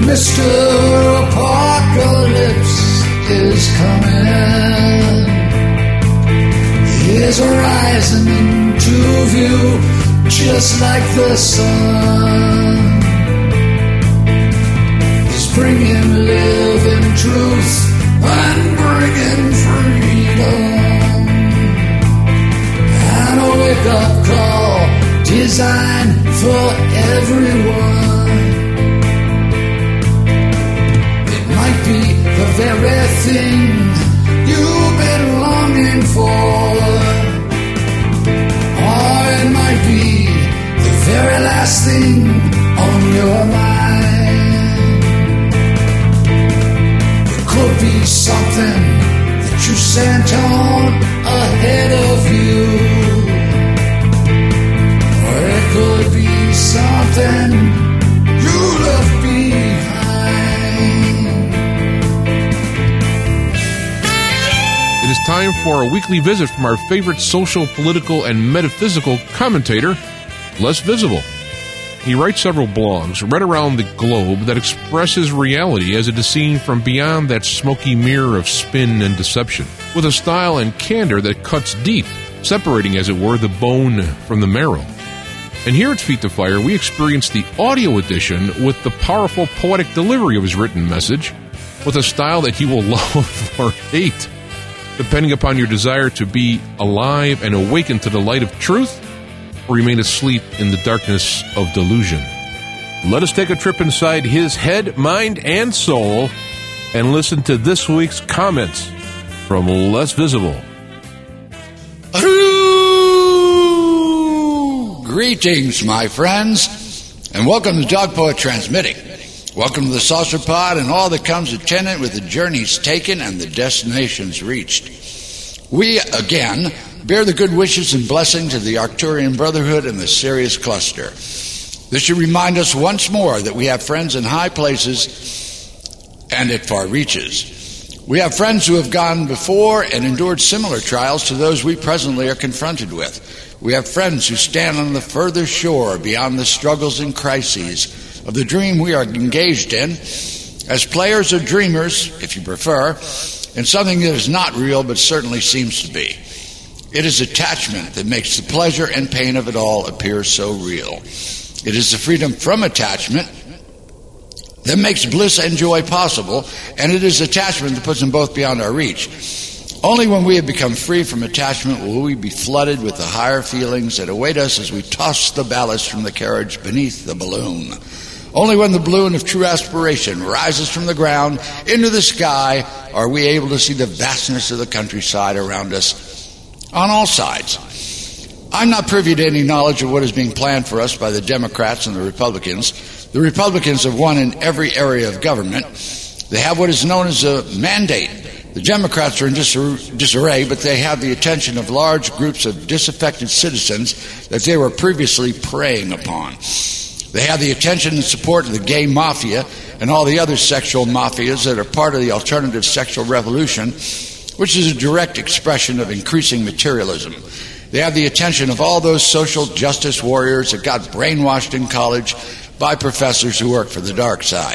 Mr. Apocalypse is coming. He is rising into view just like the sun. He's bringing living truth and bringing freedom. And a wake-up call designed for everyone. It might be the very thing you've been longing for, or it might be the very last thing on your mind. It could be something that you sent on ahead of you, or it could be something you left behind. It is time for a weekly visit from our favorite social, political, and metaphysical commentator, Les Visible. He writes several blogs read around the globe that express his reality as it is seen from beyond that smoky mirror of spin and deception, with a style and candor that cuts deep, separating, as it were, the bone from the marrow. And here at Feet to Fire, we experience the audio edition with the powerful poetic delivery of his written message, with a style that you will love or hate, depending upon your desire to be alive and awaken to the light of truth, or remain asleep in the darkness of delusion. Let us take a trip inside his head, mind, and soul, and listen to this week's comments from Les Visible. Greetings, my friends, and welcome to Dog Poet Transmitting. Welcome to the Saucer Pod and all that comes attendant with the journeys taken and the destinations reached. We, again, bear the good wishes and blessings of the Arcturian Brotherhood and the Sirius Cluster. This should remind us once more that we have friends in high places and at far reaches. We have friends who have gone before and endured similar trials to those we presently are confronted with. We have friends who stand on the further shore beyond the struggles and crises of the dream we are engaged in, as players or dreamers, if you prefer, in something that is not real but certainly seems to be. It is attachment that makes the pleasure and pain of it all appear so real. It is the freedom from attachment that makes bliss and joy possible, and it is attachment that puts them both beyond our reach. Only when we have become free from attachment will we be flooded with the higher feelings that await us as we toss the ballast from the carriage beneath the balloon. Only when the balloon of true aspiration rises from the ground into the sky are we able to see the vastness of the countryside around us on all sides. I'm not privy to any knowledge of what is being planned for us by the Democrats and the Republicans. The Republicans have won in every area of government. They have what is known as a mandate. The Democrats are in disarray, but they have the attention of large groups of disaffected citizens that they were previously preying upon. They have the attention and support of the gay mafia and all the other sexual mafias that are part of the alternative sexual revolution, which is a direct expression of increasing materialism. They have the attention of all those social justice warriors that got brainwashed in college by professors who work for the dark side.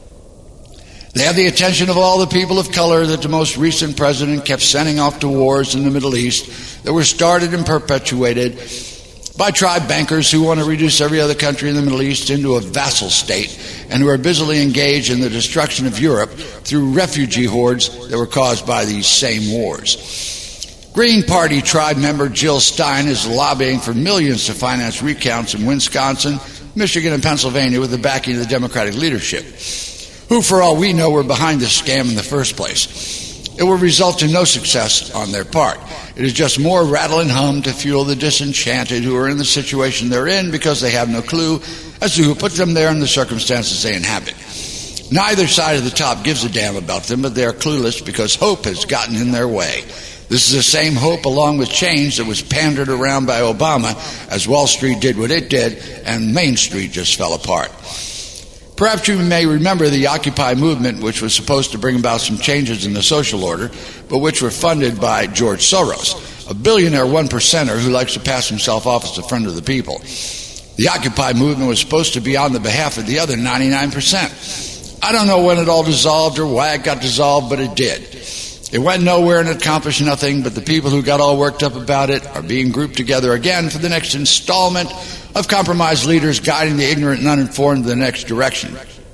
They have the attention of all the people of color that the most recent president kept sending off to wars in the Middle East that were started and perpetuated by tribe bankers who want to reduce every other country in the Middle East into a vassal state and who are busily engaged in the destruction of Europe through refugee hordes that were caused by these same wars. Green Party tribe member Jill Stein is lobbying for millions to finance recounts in Wisconsin, Michigan, and Pennsylvania with the backing of the Democratic leadership, who, for all we know, were behind this scam in the first place. It will result in no success on their part. It is just more rattle and hum to fuel the disenchanted who are in the situation they're in because they have no clue as to who put them there and the circumstances they inhabit. Neither side of the top gives a damn about them, but they are clueless because hope has gotten in their way. This is the same hope, along with change, that was pandered around by Obama as Wall Street did what it did and Main Street just fell apart. Perhaps you may remember the Occupy movement, which was supposed to bring about some changes in the social order, but which were funded by George Soros, a billionaire one-percenter who likes to pass himself off as a friend of the people. The Occupy movement was supposed to be on the behalf of the other 99%. I don't know when it all dissolved or why it got dissolved, but it did. It went nowhere and accomplished nothing, but the people who got all worked up about it are being grouped together again for the next installment of compromised leaders guiding the ignorant and uninformed in the next direction.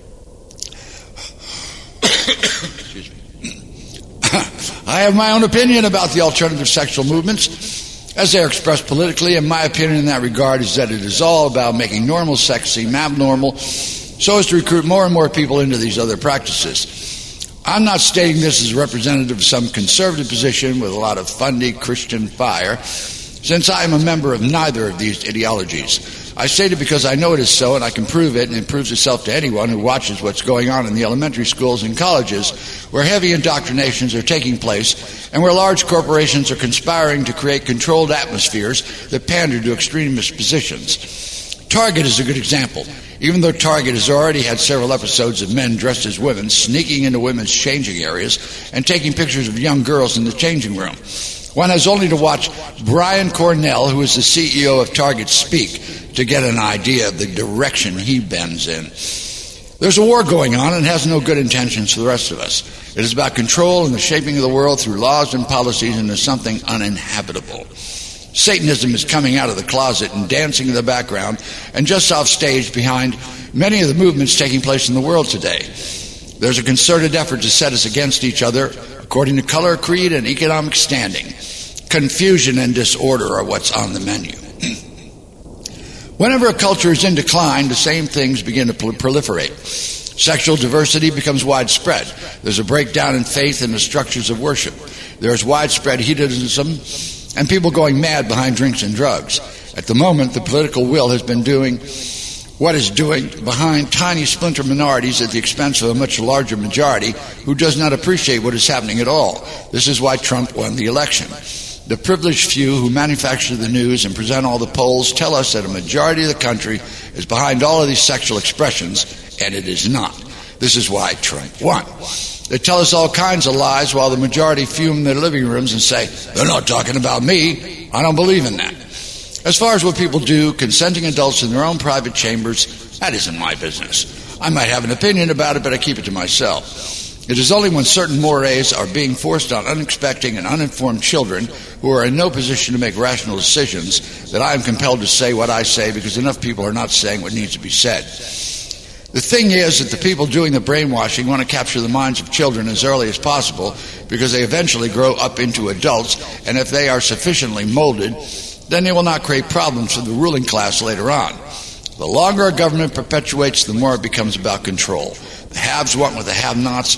Excuse me. I have my own opinion about the alternative sexual movements as they are expressed politically, and my opinion in that regard is that it is all about making normal sex seem abnormal so as to recruit more and more people into these other practices. I'm not stating this as representative of some conservative position with a lot of fundy Christian fire, since I am a member of neither of these ideologies. I state it because I know it is so, and I can prove it, and it proves itself to anyone who watches what's going on in the elementary schools and colleges, where heavy indoctrinations are taking place, and where large corporations are conspiring to create controlled atmospheres that pander to extremist positions. Target is a good example. Even though Target has already had several episodes of men dressed as women sneaking into women's changing areas and taking pictures of young girls in the changing room. One has only to watch Brian Cornell, who is the CEO of Target, speak to get an idea of the direction he bends in. There's a war going on and has no good intentions for the rest of us. It is about control and the shaping of the world through laws and policies into something uninhabitable. Satanism is coming out of the closet and dancing in the background and just off stage behind many of the movements taking place in the world today. There's a concerted effort to set us against each other according to color, creed, and economic standing. Confusion and disorder are what's on the menu. Whenever a culture is in decline, the same things begin to proliferate. Sexual diversity becomes widespread. There's a breakdown in faith and the structures of worship. There's widespread hedonism and people going mad behind drinks and drugs. At the moment, the political will has been doing what it's doing behind tiny splinter minorities at the expense of a much larger majority who does not appreciate what is happening at all. This is why Trump won the election. The privileged few who manufacture the news and present all the polls tell us that a majority of the country is behind all of these sexual expressions, and it is not. This is why Trump won. They tell us all kinds of lies while the majority fume in their living rooms and say, they're not talking about me. I don't believe in that. As far as what people do, consenting adults in their own private chambers, that isn't my business. I might have an opinion about it, but I keep it to myself. It is only when certain mores are being forced on unexpecting and uninformed children who are in no position to make rational decisions that I am compelled to say what I say because enough people are not saying what needs to be said. The thing is that the people doing the brainwashing want to capture the minds of children as early as possible because they eventually grow up into adults, and if they are sufficiently molded, then they will not create problems for the ruling class later on. The longer a government perpetuates, the more it becomes about control. The haves want what the have-nots.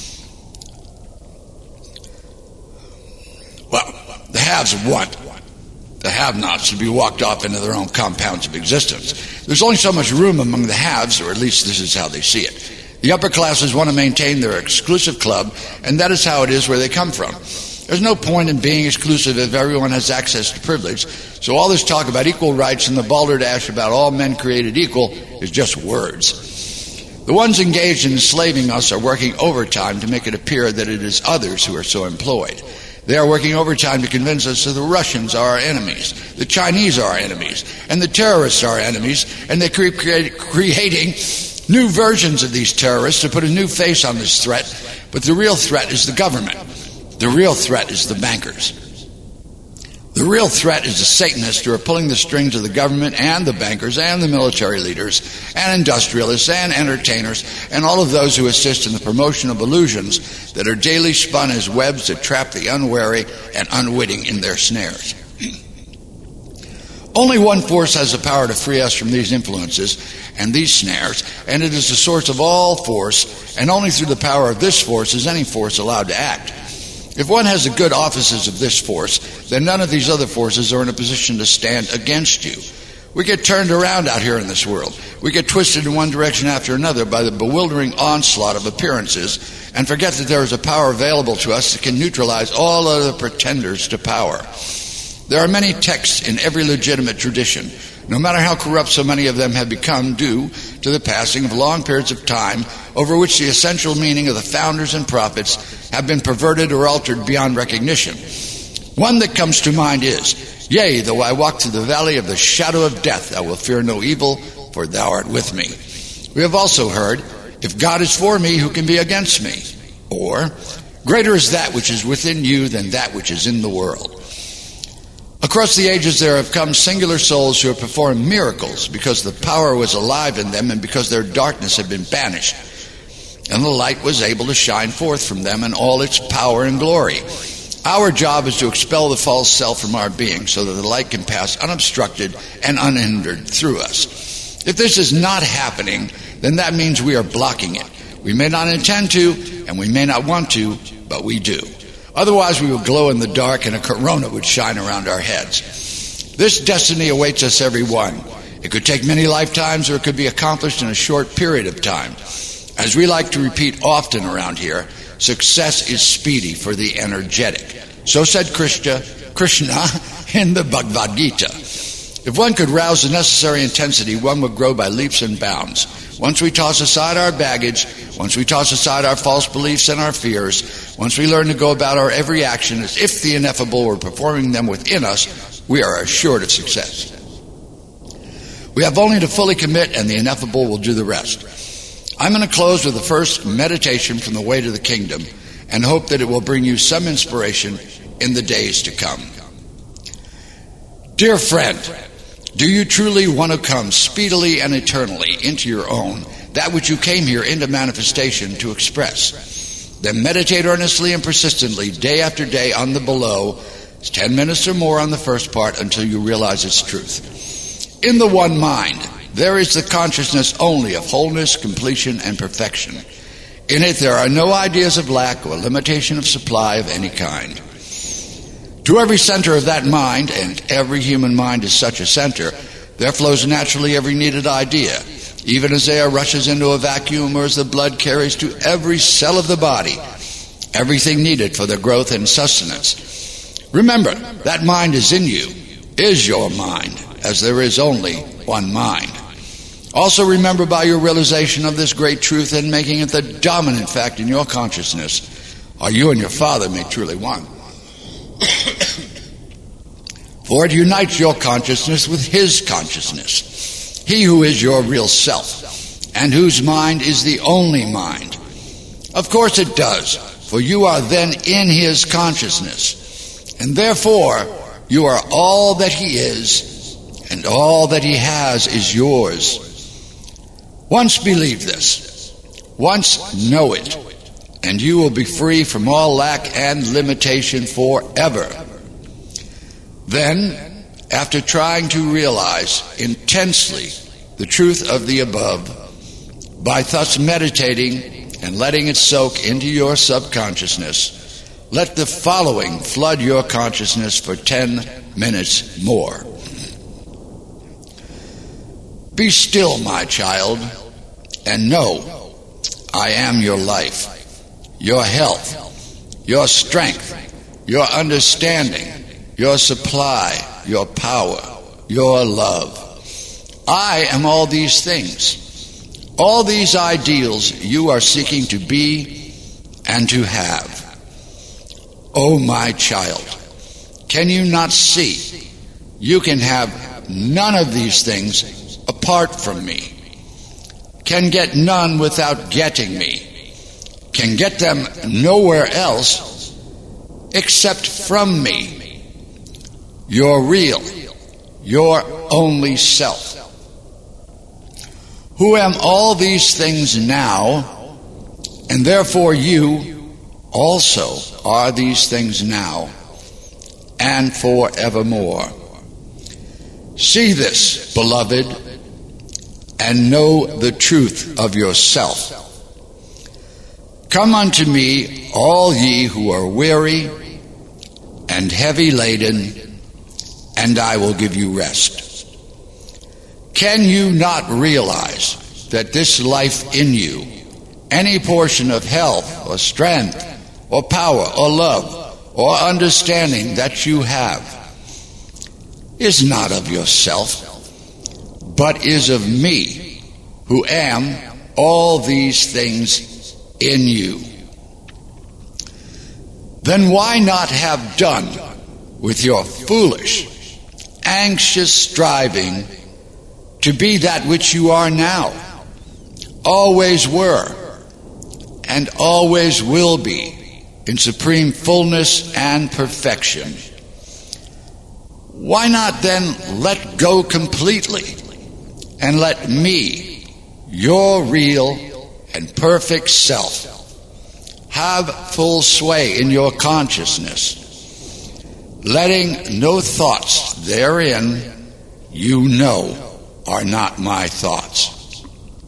Well, the haves want the have-nots to be walked off into their own compounds of existence. There's only so much room among the haves, or at least this is how they see it. The upper classes want to maintain their exclusive club, and that is how it is where they come from. There's no point in being exclusive if everyone has access to privilege, so all this talk about equal rights and the balderdash about all men created equal is just words. The ones engaged in enslaving us are working overtime to make it appear that it is others who are so employed. They are working overtime to convince us that the Russians are our enemies, the Chinese are our enemies, and the terrorists are our enemies, and they keep creating new versions of these terrorists to put a new face on this threat, but the real threat is the government. The real threat is the bankers. The real threat is the Satanists who are pulling the strings of the government and the bankers and the military leaders and industrialists and entertainers and all of those who assist in the promotion of illusions that are daily spun as webs that trap the unwary and unwitting in their snares. Only one force has the power to free us from these influences and these snares, and it is the source of all force, and only through the power of this force is any force allowed to act. If one has the good offices of this force, then none of these other forces are in a position to stand against you. We get turned around out here in this world. We get twisted in one direction after another by the bewildering onslaught of appearances and forget that there is a power available to us that can neutralize all other pretenders to power. There are many texts in every legitimate tradition, no matter how corrupt so many of them have become due to the passing of long periods of time over which the essential meaning of the founders and prophets have been perverted or altered beyond recognition. One that comes to mind is, "Yea, though I walk through the valley of the shadow of death, I will fear no evil, for thou art with me." We have also heard, If God is for me, who can be against me? Or, greater is that which is within you than that which is in the world. Across the ages there have come singular souls who have performed miracles because the power was alive in them and because their darkness had been banished. And the light was able to shine forth from them in all its power and glory. Our job is to expel the false self from our being so that the light can pass unobstructed and unhindered through us. If this is not happening, then that means we are blocking it. We may not intend to, and we may not want to, but we do. Otherwise, we would glow in the dark and a corona would shine around our heads. This destiny awaits us every one. It could take many lifetimes, or it could be accomplished in a short period of time. As we like to repeat often around here, success is speedy for the energetic. So said Krishna in the Bhagavad Gita. If one could rouse the necessary intensity, one would grow by leaps and bounds. Once we toss aside our baggage, once we toss aside our false beliefs and our fears, once we learn to go about our every action as if the ineffable were performing them within us, we are assured of success. We have only to fully commit, and the ineffable will do the rest. I'm going to close with the first meditation from the Way to the Kingdom and hope that it will bring you some inspiration in the days to come. Dear friend, do you truly want to come speedily and eternally into your own, that which you came here into manifestation to express? Then meditate earnestly and persistently, day after day, on the below, 10 minutes or more on the first part, until you realize its truth. In the one mind, there is the consciousness only of wholeness, completion, and perfection. In it there are no ideas of lack or limitation of supply of any kind. To every center of that mind, and every human mind is such a center, there flows naturally every needed idea, even as air rushes into a vacuum or as the blood carries to every cell of the body everything needed for their growth and sustenance. Remember, that mind is in you, is your mind, as there is only one mind. Also remember, by your realization of this great truth and making it the dominant fact in your consciousness, are you and your Father made truly one. For it unites your consciousness with His consciousness, He who is your real self, and whose mind is the only mind. Of course it does, for you are then in His consciousness, and therefore you are all that He is, and all that He has is yours. Once believe this, once know it, and you will be free from all lack and limitation forever. Then, after trying to realize intensely the truth of the above, by thus meditating and letting it soak into your subconsciousness, let the following flood your consciousness for 10 minutes more. Be still, my child, and know I am your life, your health, your strength, your understanding, your supply, your power, your love. I am all these things, all these ideals you are seeking to be and to have. Oh, my child, can you not see you can have none of these things apart from me? Can get none without getting me? Can get them nowhere else except from me? Your real, your only self. Who am all these things now, and therefore you also are these things now and forevermore. See this, beloved, and know the truth of yourself. Come unto me, all ye who are weary and heavy laden, and I will give you rest. Can you not realize that this life in you, any portion of health or strength or power or love or understanding that you have, is not of yourself, but is of me, who am all these things in you? Then why not have done with your foolish, anxious striving to be that which you are now, always were, and always will be in supreme fullness and perfection. Why not then let go completely and let me, your real and perfect self, have full sway in your consciousness, letting no thoughts therein you know are not my thoughts.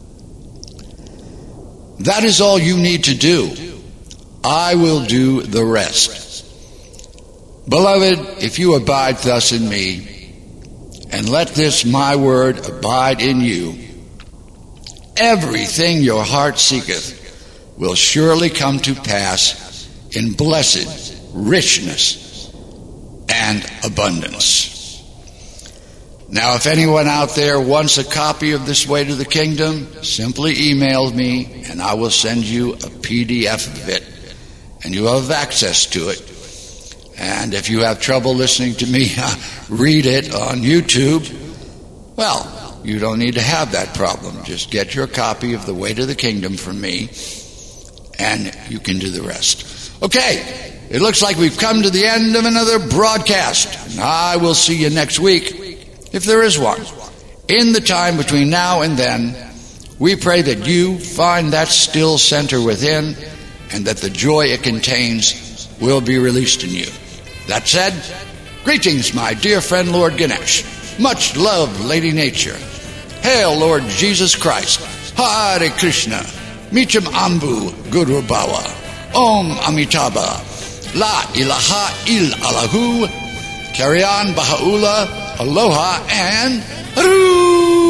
That is all you need to do. I will do the rest. Beloved, if you abide thus in me, and let this my word abide in you, everything your heart seeketh will surely come to pass in blessed richness and abundance. Now, if anyone out there wants a copy of This Way to the Kingdom, simply email me and I will send you a PDF of it, and you have access to it. And if you have trouble listening to me read it on YouTube, well, you don't need to have that problem. Just get your copy of The Way to the Kingdom from me, and you can do the rest. Okay, it looks like we've come to the end of another broadcast. And I will see you next week, if there is one. In the time between now and then, we pray that you find that still center within, and that the joy it contains will be released in you. That said, greetings, my dear friend Lord Ganesh. Much love, Lady Nature. Hail, Lord Jesus Christ. Hare Krishna. Micham Ambu Guru Bhawa. Om Amitabha. La ilaha il Allahu. Carry on, Baha'u'llah, Aloha, and Haru.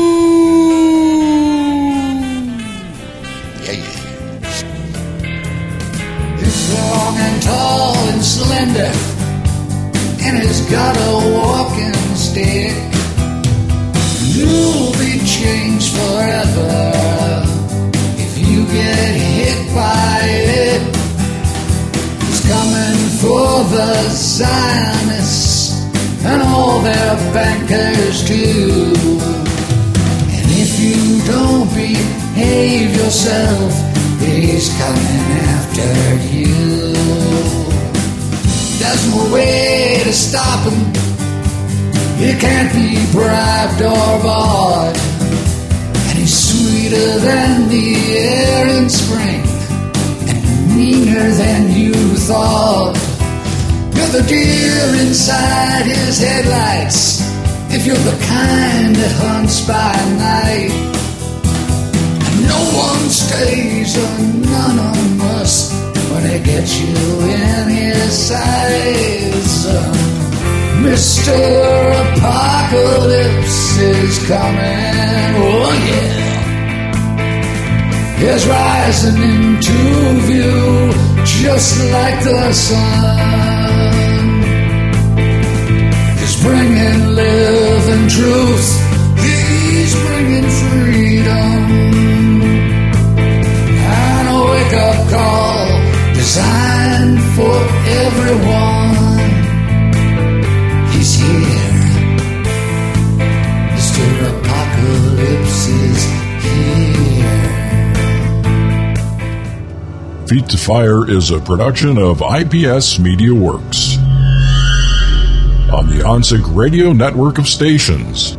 It's long and tall and slender, and it's got a walking stick. You'll be changed forever if you get hit by it. It's coming for the Zionists and all their bankers too. And if you don't behave yourself, he's coming after you. There's no way to stop him. He can't be bribed or bought. And he's sweeter than the air in spring, and meaner than you thought. You're the deer inside his headlights, if you're the kind that hunts by night. And no one stays anonymous when he gets you in his sights. Mr. Apocalypse is coming, oh yeah. He's rising into view just like the sun. He's bringing living truth, he's bringing freedom, and a wake-up call designed for everyone. He's here. Mr. Apocalypse is here. Feet to Fire is a production of IPS Media Works on the OnSync Radio network of stations.